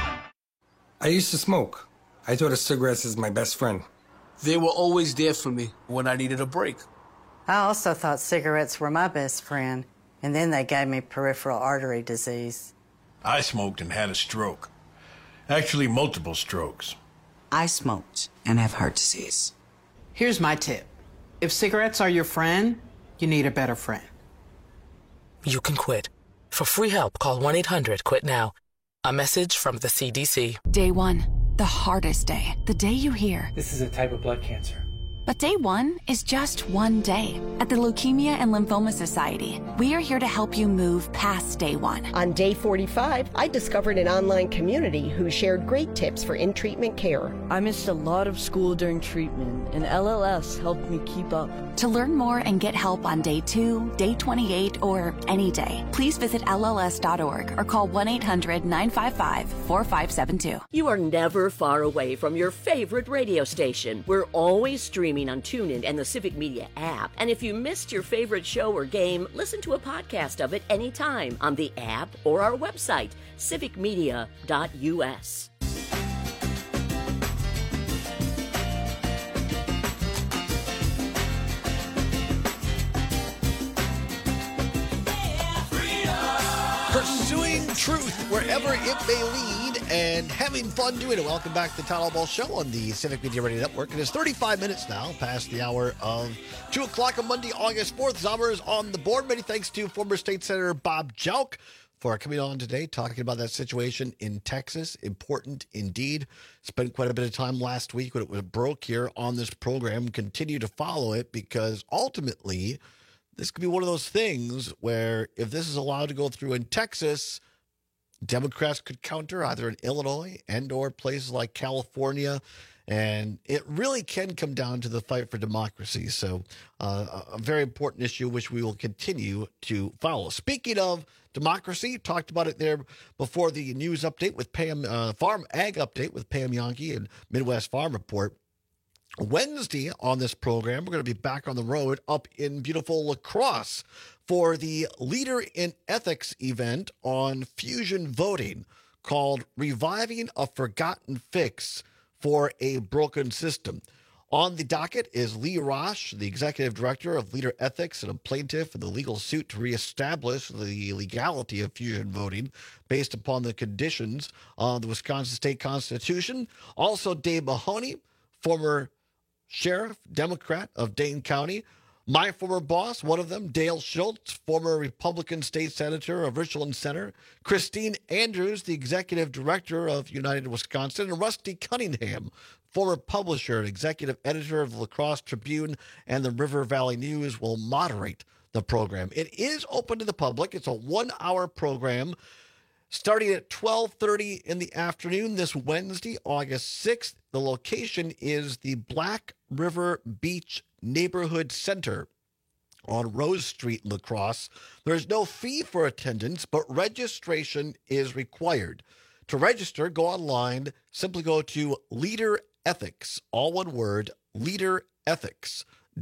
I used to smoke. I thought of cigarettes as my best friend. They were always there for me when I needed a break. I also thought cigarettes were my best friend, and then they gave me peripheral artery disease. I smoked and had a stroke. Actually, multiple strokes. I smoked and have heart disease. Here's my tip. If cigarettes are your friend, you need a better friend. You can quit. For free help, call 1-800-QUIT-NOW. A message from the CDC. Day one, the hardest day. The day you hear, this is a type of blood cancer. But day one is just one day. At the Leukemia and Lymphoma Society, we are here to help you move past day one. On day 45, I discovered an online community who shared great tips for in-treatment care. I missed a lot of school during treatment, and LLS helped me keep up. To learn more and get help on day 2, day 28, or any day, please visit LLS.org or call 1-800-955-4572. You are never far away from your favorite radio station. We're always streaming on TuneIn and the Civic Media app. And if you missed your favorite show or game, listen to a podcast of it anytime on the app or our website, civicmedia.us. Pursuing truth wherever it may lead and having fun doing it. Welcome back to the Town Hall Ball Show on the Civic Media Radio Network. It is 35 minutes now past the hour of 2 o'clock on Monday, August 4th. Zommer is on the board. Many thanks to former State Senator Bob Jauch for coming on today, talking about that situation in Texas. Important indeed. Spent quite a bit of time last week when it was broke here on this program. Continue to follow it because ultimately this could be one of those things where if this is allowed to go through in Texas, Democrats could counter either in Illinois and or places like California. And it really can come down to the fight for democracy. So a very important issue which we will continue to follow. Speaking of democracy, talked about it there before the news update with Pam, Farm Ag Update with Pam Yonke and Midwest Farm Report. Wednesday on this program, we're going to be back on the road up in beautiful La Crosse for the Leader in Ethics event on fusion voting called Reviving a Forgotten Fix for a Broken System. On the docket is Lee Rosh, the executive director of Leader Ethics and a plaintiff in the legal suit to reestablish the legality of fusion voting based upon the conditions of the Wisconsin State Constitution. Also, Dave Mahoney, former sheriff, Democrat of Dane County. My former boss, one of them, Dale Schultz, former Republican state senator of Richland Center. Christine Andrews, the executive director of United Wisconsin. And Rusty Cunningham, former publisher and executive editor of the La Crosse Tribune and the River Valley News, will moderate the program. It is open to the public. It's a 1-hour program starting at 12:30 in the afternoon this Wednesday, August 6th. The location is the Black River Beach Neighborhood Center on Rose Street in La Crosse. There's no fee for attendance, but registration is required. To register, go online. Simply go to Leader Ethics, all one word, leaderethics.us.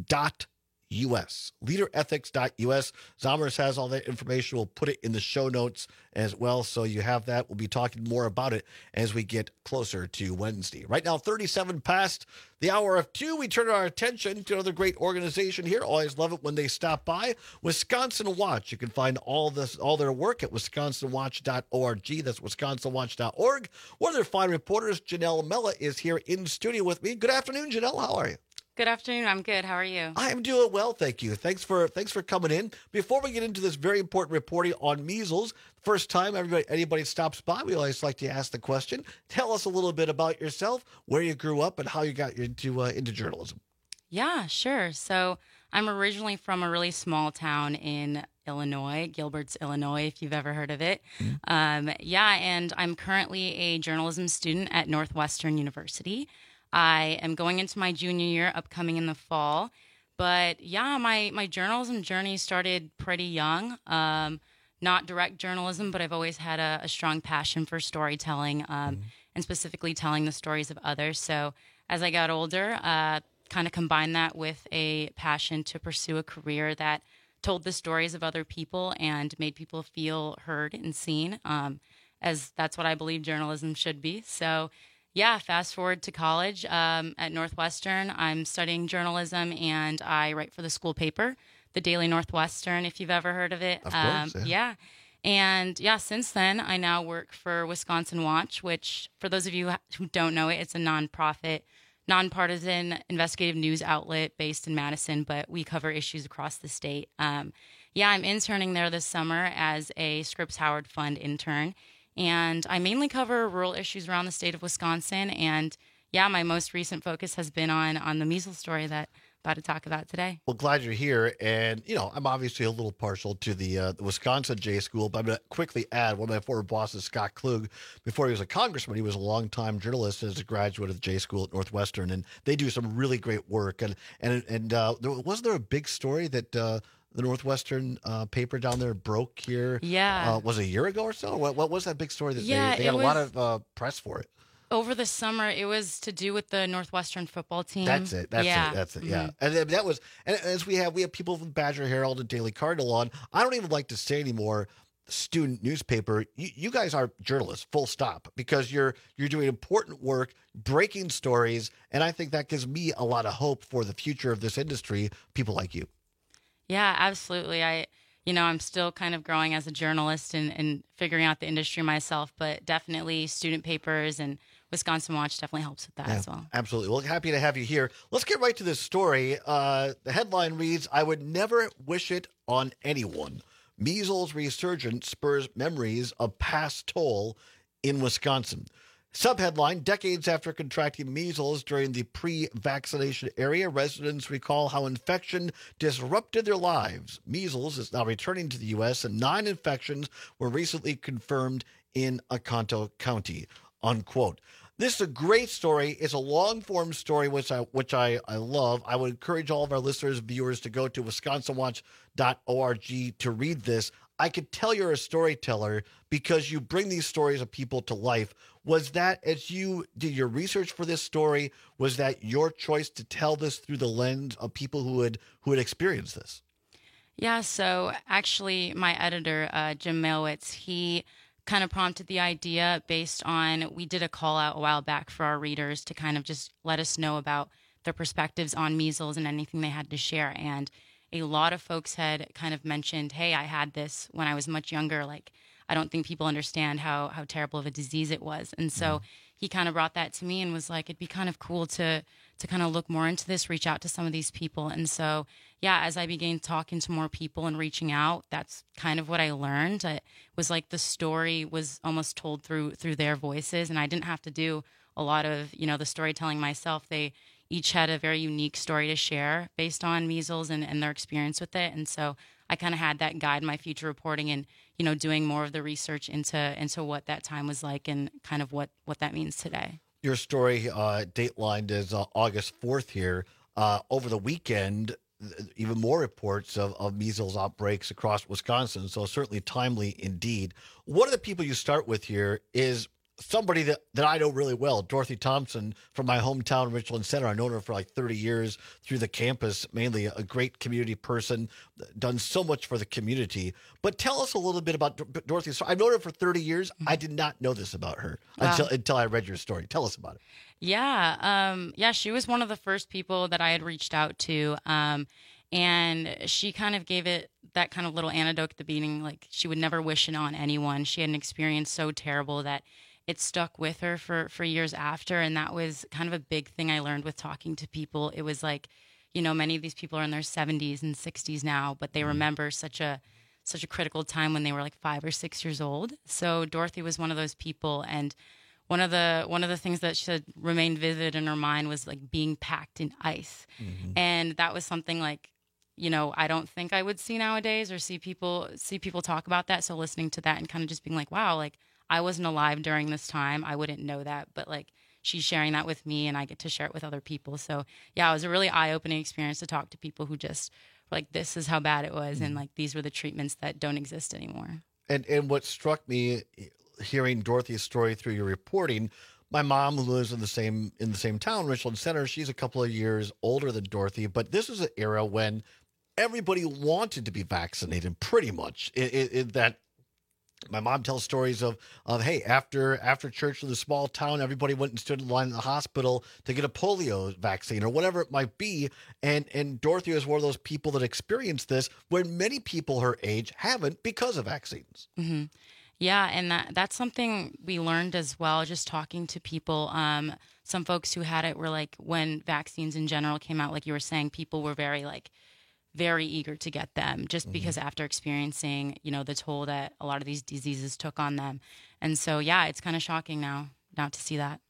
Leaderethics.us. Zommers has all that information. We'll put it in the show notes as well, so you have that. We'll be talking more about it as we get closer to Wednesday. Right now, 37 past the hour of 2. We turn our attention to another great organization here. Always love it when they stop by. Wisconsin Watch. You can find all their work at wisconsinwatch.org. That's wisconsinwatch.org. One of their fine reporters, Janelle Mella, is here in studio with me. Good afternoon, Janelle. How are you? Good afternoon. I'm good. How are you? I am doing well, thank you. Thanks for coming in. Before we get into this very important reporting on measles, first time anybody stops by, we always like to ask the question. Tell us a little bit about yourself, where you grew up, and how you got into journalism. Yeah, sure. So I'm originally from a really small town in Illinois, Gilbert's, Illinois, if you've ever heard of it. Mm-hmm. And I'm currently a journalism student at Northwestern University. I am going into my junior year, upcoming in the fall. But yeah, my journalism journey started pretty young. Not direct journalism, but I've always had a strong passion for storytelling and specifically telling the stories of others. So as I got older, kind of combined that with a passion to pursue a career that told the stories of other people and made people feel heard and seen, as that's what I believe journalism should be. So yeah, fast forward to college at Northwestern. I'm studying journalism, and I write for the school paper, the Daily Northwestern, if you've ever heard of it. Of course, yeah. And yeah, since then, I now work for Wisconsin Watch, which, for those of you who don't know it, it's a nonprofit, nonpartisan investigative news outlet based in Madison, but we cover issues across the state. I'm interning there this summer as a Scripps Howard Fund intern. And I mainly cover rural issues around the state of Wisconsin. And yeah, my most recent focus has been on the measles story that I'm about to talk about today. Well, glad you're here. And, I'm obviously a little partial to the Wisconsin J School, but I'm going to quickly add one of my former bosses, Scott Klug. Before he was a congressman, he was a longtime journalist as a graduate of the J School at Northwestern. And they do some really great work. And wasn't there a big story that the Northwestern paper down there broke here? Yeah. Was it a year ago or so? What was that big story that they got a lot of press for it? Over the summer, it was to do with the Northwestern football team. That's it. That's it. Yeah. And that was, and as we have people from Badger Herald and Daily Cardinal on. I don't even like to say anymore student newspaper. You guys are journalists, full stop, because you're doing important work, breaking stories, and I think that gives me a lot of hope for the future of this industry. People like you. Yeah, absolutely. I'm still kind of growing as a journalist and figuring out the industry myself, but definitely student papers and Wisconsin Watch definitely helps with that as well. Absolutely. Well, happy to have you here. Let's get right to this story. The headline reads, "I would never wish it on anyone. Measles resurgence spurs memories of past toll in Wisconsin." Subheadline, decades after contracting measles during the pre-vaccination era, residents recall how infection disrupted their lives. Measles is now returning to the U.S., and 9 infections were recently confirmed in Oconto County, unquote. This is a great story. It's a long-form story, which I love. I would encourage all of our listeners and viewers to go to wisconsinwatch.org to read this. I could tell you're a storyteller because you bring these stories of people to life. Was that, as you did your research for this story, was that your choice to tell this through the lens of people who had experienced this? Yeah, so actually my editor, Jim Malewitz, he kind of prompted the idea based on, we did a call out a while back for our readers to kind of just let us know about their perspectives on measles and anything they had to share. And a lot of folks had kind of mentioned, hey, I had this when I was much younger. Like, I don't think people understand how terrible of a disease it was. And so he kind of brought that to me and was like, it'd be kind of cool to kind of look more into this, reach out to some of these people. And so, yeah, as I began talking to more people and reaching out, that's kind of what I learned. It was like the story was almost told through their voices, and I didn't have to do a lot of, the storytelling myself. They each had a very unique story to share based on measles and their experience with it. And so I kind of had that guide my future reporting and, doing more of the research into what that time was like and kind of what that means today. Your story datelined is August 4th here. Over the weekend, even more reports of measles outbreaks across Wisconsin, so certainly timely indeed. One of the people you start with here is somebody that I know really well, Dorothy Thompson from my hometown, Richland Center. I've known her for like 30 years through the campus, mainly a great community person, done so much for the community. But tell us a little bit about Dorothy. So I've known her for 30 years. I did not know this about her until I read your story. Tell us about it. Yeah. She was one of the first people that I had reached out to. And she kind of gave it that kind of little anecdote at the beginning, like she would never wish it on anyone. She had an experience so terrible that it stuck with her for years after. And that was kind of a big thing I learned with talking to people. It was like, many of these people are in their 70s and 60s now, but they remember such a critical time when they were like 5 or 6 years old. So Dorothy was one of those people. And one of the things that she said remained vivid in her mind was like being packed in ice. Mm-hmm. And that was something like, I don't think I would see nowadays or see people talk about that. So listening to that and kind of just being like, wow, like I wasn't alive during this time. I wouldn't know that, but like she's sharing that with me and I get to share it with other people. So yeah, it was a really eye-opening experience to talk to people who just were like, this is how bad it was. And like, these were the treatments that don't exist anymore. And what struck me hearing Dorothy's story through your reporting, my mom, who lives in the same town, Richland Center, she's a couple of years older than Dorothy, but this was an era when everybody wanted to be vaccinated pretty much. In that my mom tells stories of hey, after church in the small town, everybody went and stood in line in the hospital to get a polio vaccine or whatever it might be. And Dorothy was one of those people that experienced this when many people her age haven't because of vaccines. Mm-hmm. Yeah, and that's something we learned as well, just talking to people. Some folks who had it were like, when vaccines in general came out, like you were saying, people were very eager to get them just because after experiencing, the toll that a lot of these diseases took on them. And so, yeah, it's kind of shocking now to see that.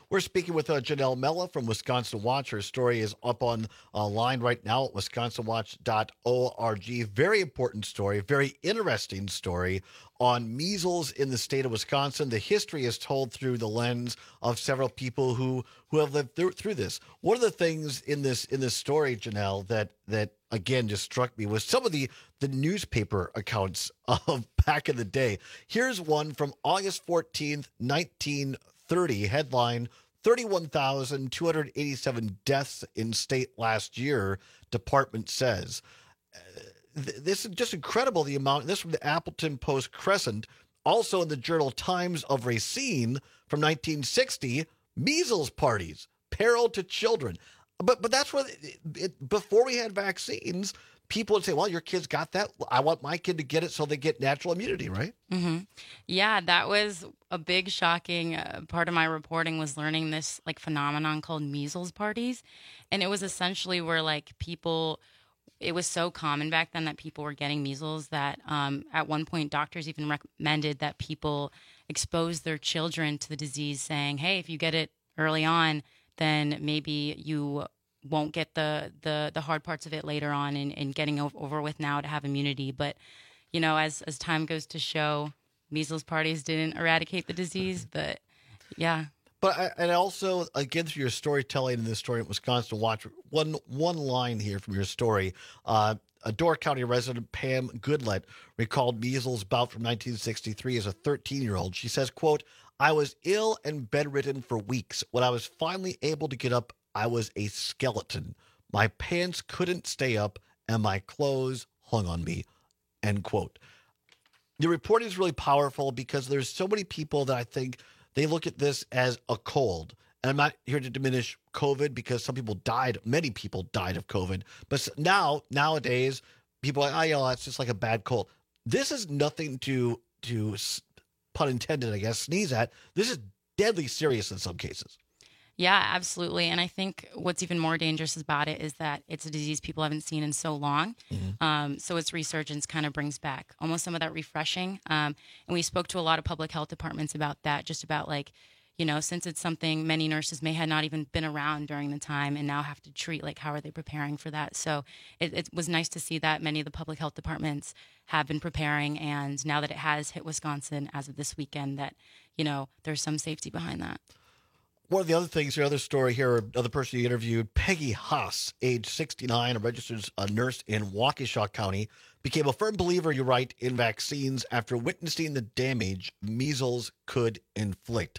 We're speaking with Janelle Mella from Wisconsin Watch. Her story is up online right now at wisconsinwatch.org. Very important story, very interesting story on measles in the state of Wisconsin. The history is told through the lens of several people who have lived through this. One of the things in this story, Janelle, that again just struck me was some of the newspaper accounts of back in the day. Here's one from August 14th, 1930, headline, 31,287 deaths in state last year, department says. This is just incredible, the amount. This from the Appleton Post-Crescent. Also in the Journal Times of Racine from 1960, measles parties, peril to children. But that's what, before we had vaccines, people would say, well, your kid's got that. I want my kid to get it so they get natural immunity, right? Mm-hmm. Yeah, that was a big shocking part of my reporting, was learning this like phenomenon called measles parties. And it was essentially where like people, it was so common back then that people were getting measles that at one point doctors even recommended that people expose their children to the disease, saying, hey, if you get it early on, then maybe you won't get the hard parts of it later on and getting over with now to have immunity. But, you know, as time goes to show, measles parties didn't eradicate the disease, but yeah. But and also, again, through your storytelling in this story at Wisconsin Watch, one line here from your story, a Door County resident, Pam Goodlett, recalled measles bout from 1963 as a 13-year-old. She says, quote, I was ill and bedridden for weeks. When I was finally able to get up, I was a skeleton. My pants couldn't stay up, and my clothes hung on me, end quote. The reporting is really powerful because there's so many people that I think they look at this as a cold. And I'm not here to diminish COVID because many people died of COVID. But nowadays, people are like, oh, it's just like a bad cold. This is nothing to pun intended, I guess, sneeze at. This is deadly serious in some cases. Yeah, absolutely. And I think what's even more dangerous about it is that it's a disease people haven't seen in so long. Mm-hmm. So its resurgence kind of brings back almost some of that refreshing. And we spoke to a lot of public health departments about that, just about like, you know, since it's something many nurses may have not even been around during the time and now have to treat, like how are they preparing for that? So it was nice to see that many of the public health departments have been preparing. And now that it has hit Wisconsin as of this weekend, that, you know, there's some safety behind that. One of the other things, your other story here, another person you interviewed, Peggy Haas, age 69, a registered nurse in Waukesha County, became a firm believer, you write, in vaccines after witnessing the damage measles could inflict.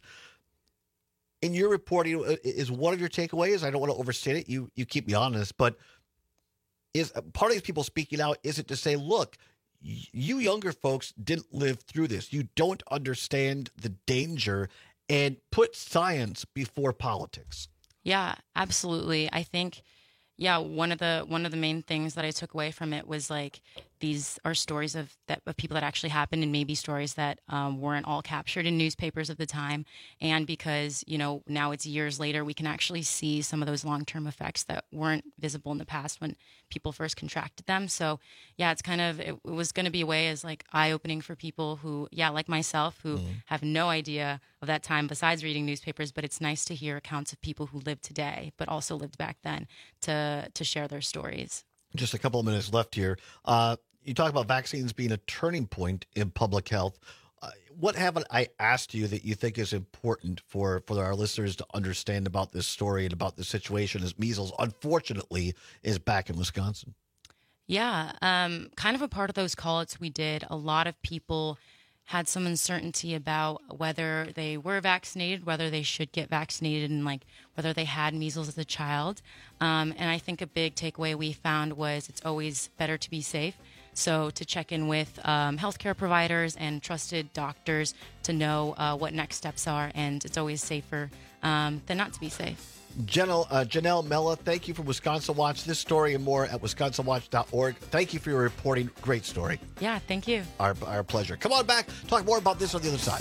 In your reporting, is one of your takeaways, I don't want to overstate it, you keep me honest, but is part of these people speaking out, is it to say, look, you younger folks didn't live through this. You don't understand the danger, and put science before politics. Yeah, absolutely. I think, yeah, one of the main things that I took away from it was like these are stories of people that actually happened, and maybe stories that weren't all captured in newspapers of the time. And because, you know, now it's years later, we can actually see some of those long-term effects that weren't visible in the past when people first contracted them. So yeah, it's kind of, it was going to be a way as like eye-opening for people who, yeah, like myself, who have no idea of that time besides reading newspapers. But it's nice to hear accounts of people who live today, but also lived back then, to share their stories. Just a couple of minutes left here. You talk about vaccines being a turning point in public health. What haven't I asked you that you think is important for our listeners to understand about this story and about the situation as measles, unfortunately, is back in Wisconsin? Yeah, kind of a part of those call-outs we did, a lot of people had some uncertainty about whether they were vaccinated, whether they should get vaccinated, and like whether they had measles as a child. And I think a big takeaway we found was it's always better to be safe. So to check in with healthcare providers and trusted doctors to know what next steps are, and it's always safer than not to be safe. Janelle Mella, thank you for Wisconsin Watch. This story and more at wisconsinwatch.org. Thank you for your reporting. Great story. Yeah, thank you. Our pleasure. Come on back. Talk more about this on the other side.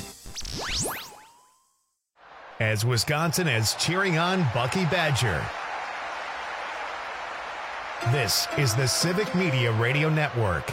As Wisconsin is cheering on Bucky Badger. This is the Civic Media Radio Network.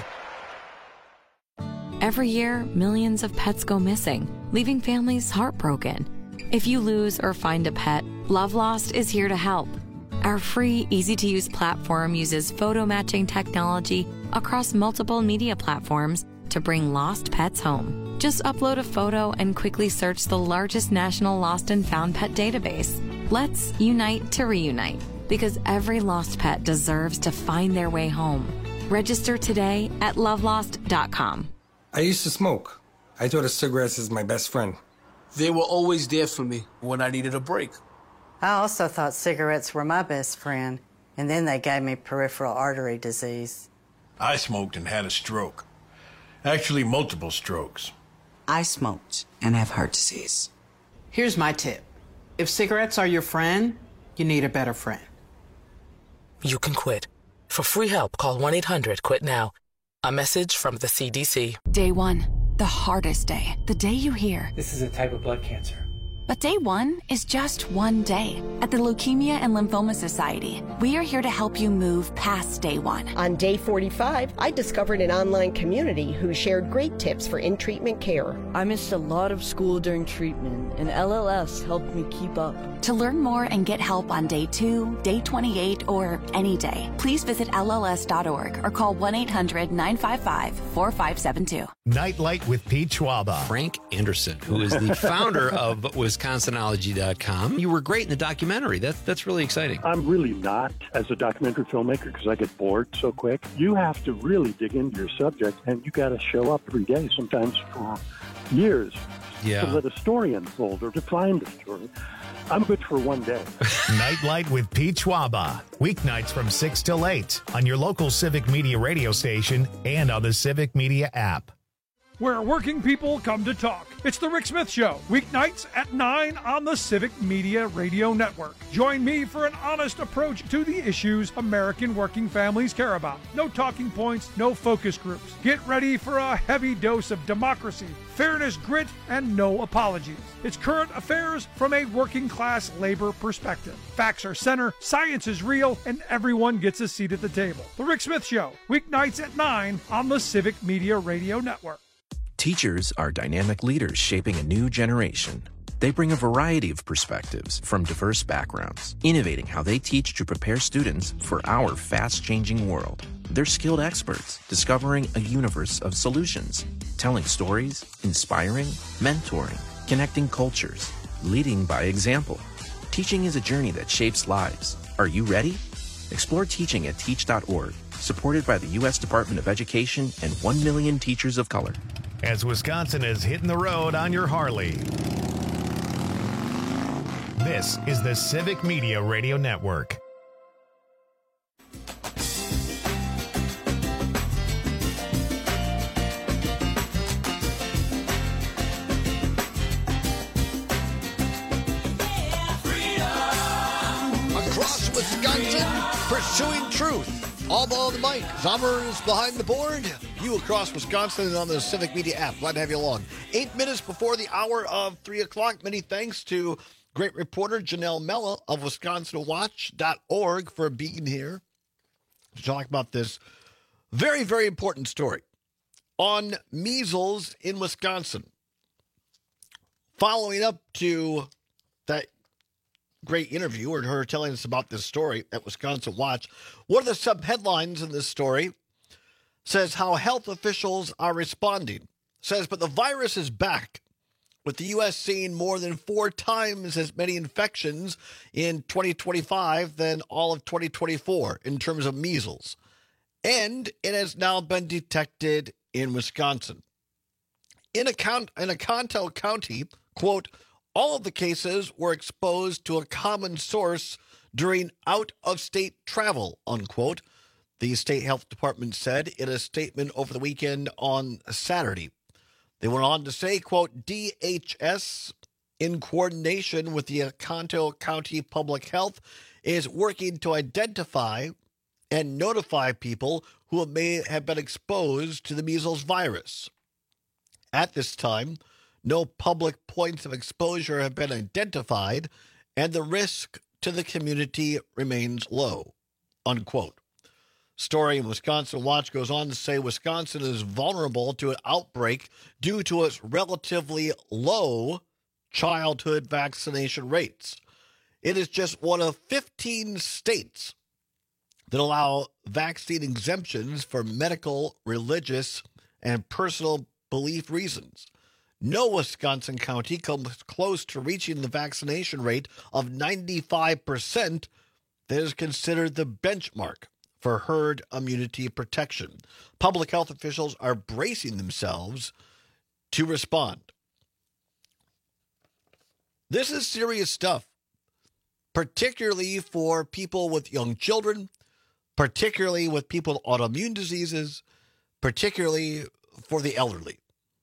Every year, millions of pets go missing, leaving families heartbroken. If you lose or find a pet, Love Lost is here to help. Our free, easy-to-use platform uses photo matching technology across multiple media platforms to bring lost pets home. Just upload a photo and quickly search the largest national lost and found pet database. Let's unite to reunite, because every lost pet deserves to find their way home. Register today at lovelost.com. I used to smoke. I thought of cigarettes as my best friend. They were always there for me when I needed a break. I also thought cigarettes were my best friend, and then they gave me peripheral artery disease. I smoked and had a stroke. Actually, multiple strokes. I smoked and have heart disease. Here's my tip. If cigarettes are your friend, you need a better friend. You can quit. For free help, call 1-800-QUIT-NOW. A message from the CDC. Day one, the hardest day. The day you hear, This is a type of blood cancer. But day one is just one day. At the Leukemia and Lymphoma Society, we are here to help you move past day one. On day 45, I discovered an online community who shared great tips for in-treatment care. I missed a lot of school during treatment, and LLS helped me keep up. To learn more and get help on day 2, day 28, or any day, please visit LLS.org or call 1-800-955-4572. Nightlight with Pete Schwaba. Frank Anderson, who is the founder of Wisconsinology.com. You were great in the documentary. That's really exciting. I'm really not as a documentary filmmaker because I get bored so quick. You have to really dig into your subject, and you got to show up every day, sometimes for years, to let a story unfold or to find a story. I'm good for one day. Nightlight with Pete Schwaba. Weeknights from 6 till 8 on your local Civic Media radio station and on the Civic Media app. Where working people come to talk. It's The Rick Smith Show, weeknights at 9 on the Civic Media Radio Network. Join me for an honest approach to the issues American working families care about. No talking points, no focus groups. Get ready for a heavy dose of democracy, fairness, grit, and no apologies. It's current affairs from a working class labor perspective. Facts are center, science is real, and everyone gets a seat at the table. The Rick Smith Show, weeknights at 9 on the Civic Media Radio Network. Teachers are dynamic leaders shaping a new generation. They bring a variety of perspectives from diverse backgrounds, innovating how they teach to prepare students for our fast-changing world. They're skilled experts, discovering a universe of solutions, telling stories, inspiring, mentoring, connecting cultures, leading by example. Teaching is a journey that shapes lives. Are you ready? Explore teaching at teach.org, supported by the U.S. Department of Education and 1 million teachers of color. As Wisconsin is hitting the road on your Harley. This is the Civic Media Radio Network. Across Wisconsin, pursuing truth. All below the mic. Zomer is behind the board. You across Wisconsin on the Civic Media app. Glad to have you along. 8 minutes before the hour of 3 o'clock. Many thanks to great reporter Janelle Mella of WisconsinWatch.org for being here to talk about this very, very important story on measles in Wisconsin. Following up to that great interview or her telling us about this story at Wisconsin Watch, one of the subheadlines in this story says how health officials are responding. Says, but the virus is back, with the U.S. seeing more than 4 times as many infections in 2025 than all of 2024 in terms of measles. And it has now been detected in Wisconsin. In Oconto County, quote, all of the cases were exposed to a common source during out-of-state travel, unquote, the state health department said in a statement over the weekend on Saturday. They went on to say, quote, DHS, in coordination with the Oconto County Public Health, is working to identify and notify people who may have been exposed to the measles virus. At this time, no public points of exposure have been identified, and the risk to the community remains low, unquote. Story in Wisconsin Watch goes on to say Wisconsin is vulnerable to an outbreak due to its relatively low childhood vaccination rates. It is just one of 15 states that allow vaccine exemptions for medical, religious, and personal belief reasons. No Wisconsin county comes close to reaching the vaccination rate of 95% that is considered the benchmark for herd immunity protection. Public health officials are bracing themselves to respond. This is serious stuff, particularly for people with young children, particularly with people with autoimmune diseases, particularly for the elderly.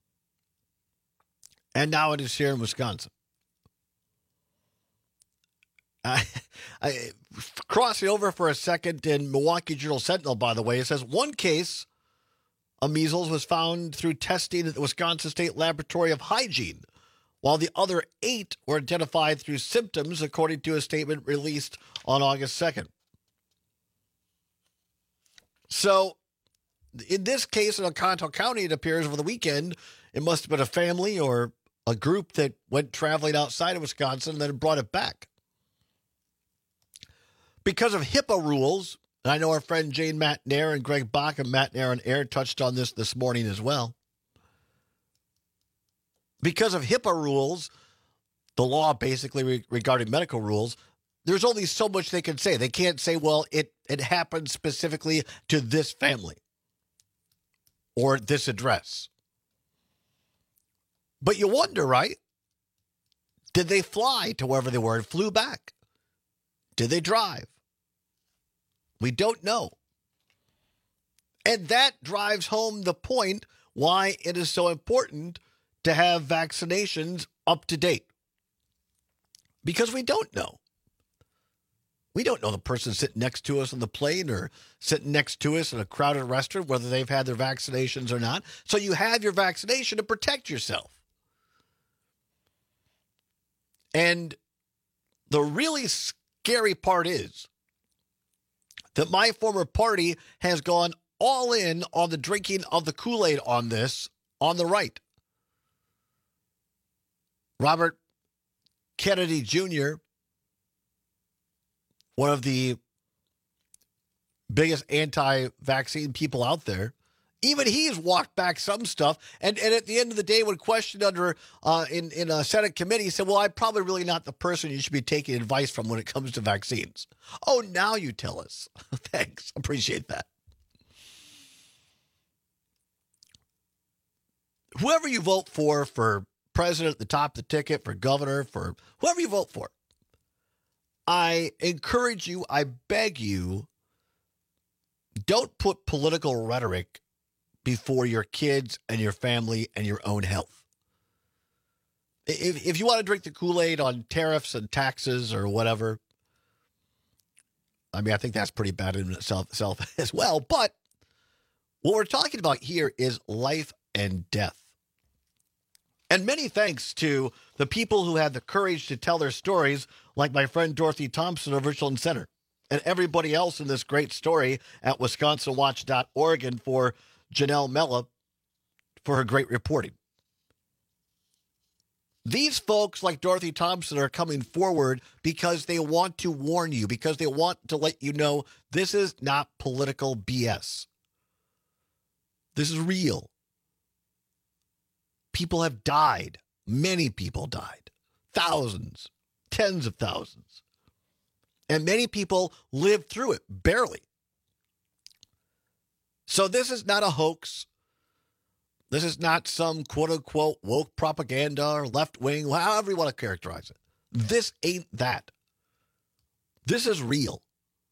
And now it is here in Wisconsin. Crossing over for a second in Milwaukee Journal Sentinel, by the way, it says one case of measles was found through testing at the Wisconsin State Laboratory of Hygiene, while the other 8 were identified through symptoms, according to a statement released on August 2nd. So, in this case, in Oconto County, it appears over the weekend, it must have been a family or a group that went traveling outside of Wisconsin and then brought it back. Because of HIPAA rules, and I know our friend Jane McNair and Greg Bach and McNair on Air touched on this morning as well. Because of HIPAA rules, the law basically regarding medical rules, there's only so much they can say. They can't say, well, it happened specifically to this family or this address. But you wonder, right? Did they fly to wherever they were and flew back? Did they drive? We don't know. And that drives home the point why it is so important to have vaccinations up to date. Because we don't know. We don't know the person sitting next to us on the plane or sitting next to us in a crowded restaurant, whether they've had their vaccinations or not. So you have your vaccination to protect yourself. And the really scary part is that my former party has gone all in on the drinking of the Kool-Aid on this on the right. Robert Kennedy Jr., one of the biggest anti-vaccine people out there, even he's walked back some stuff. And at the end of the day, when questioned under in a Senate committee, he said, well, I'm probably really not the person you should be taking advice from when it comes to vaccines. Oh, now you tell us. Thanks. Appreciate that. Whoever you vote for president at the top of the ticket, for governor, for whoever you vote for, I encourage you, I beg you, don't put political rhetoric before your kids and your family and your own health. If you want to drink the Kool-Aid on tariffs and taxes or whatever, I mean, I think that's pretty bad in itself as well. But what we're talking about here is life and death. And many thanks to the people who had the courage to tell their stories, like my friend Dorothy Thompson of Richland Center, and everybody else in this great story at WisconsinWatch.org, and for Janelle Mella for her great reporting. These folks like Dorothy Thompson are coming forward because they want to warn you, because they want to let you know this is not political BS. This is real. People have died. Many people died. Thousands, tens of thousands. And many people lived through it, barely. So this is not a hoax. This is not some quote-unquote woke propaganda or left-wing, however you want to characterize it. This ain't that. This is real.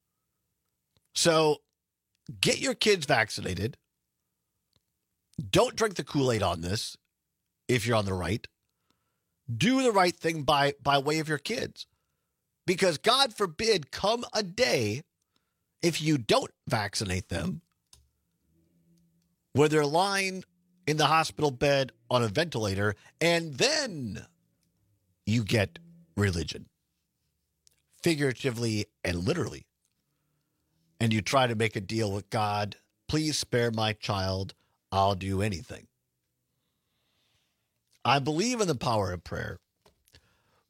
So get your kids vaccinated. Don't drink the Kool-Aid on this if you're on the right. Do the right thing by way of your kids. Because God forbid come a day if you don't vaccinate them where they're lying in the hospital bed on a ventilator, and then you get religion, figuratively and literally. And you try to make a deal with God. Please spare my child. I'll do anything. I believe in the power of prayer.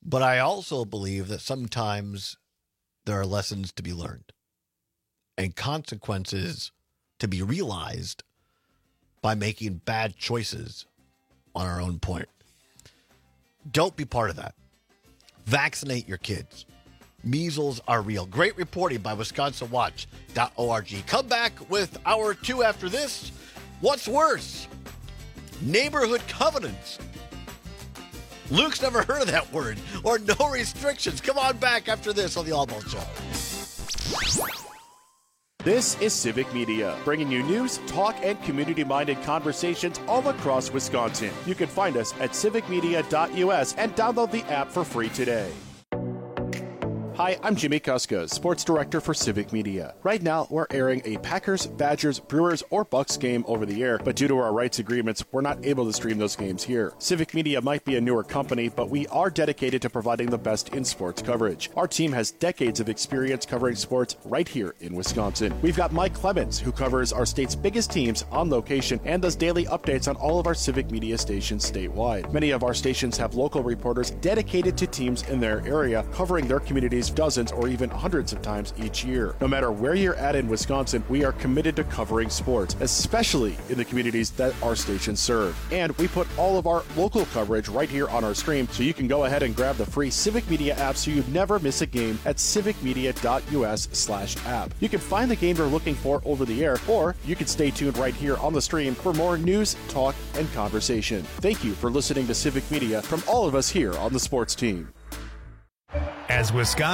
But I also believe that sometimes there are lessons to be learned and consequences to be realized by making bad choices on our own point. Don't be part of that. Vaccinate your kids. Measles are real. Great reporting by WisconsinWatch.org. Come back with hour 2 after this. What's worse? Neighborhood covenants. Luke's never heard of that word. Or no restrictions. Come on back after this on the All Ball Show. This is Civic Media, bringing you news, talk, and community-minded conversations all across Wisconsin. You can find us at civicmedia.us and download the app for free today. Hi, I'm Jimmy Kuska, Sports Director for Civic Media. Right now, we're airing a Packers, Badgers, Brewers, or Bucks game over the air, but due to our rights agreements, we're not able to stream those games here. Civic Media might be a newer company, but we are dedicated to providing the best in sports coverage. Our team has decades of experience covering sports right here in Wisconsin. We've got Mike Clemens, who covers our state's biggest teams on location and does daily updates on all of our Civic Media stations statewide. Many of our stations have local reporters dedicated to teams in their area, covering their communities dozens or even hundreds of times each year. No matter where you're at in Wisconsin, we are committed to covering sports, especially in the communities that our stations serve. And we put all of our local coverage right here on our stream, so you can go ahead and grab the free Civic Media app so you never miss a game at civicmedia.us/app. You can find the game you're looking for over the air, or you can stay tuned right here on the stream for more news, talk, and conversation. Thank you for listening to Civic Media from all of us here on the sports team. As Wisconsin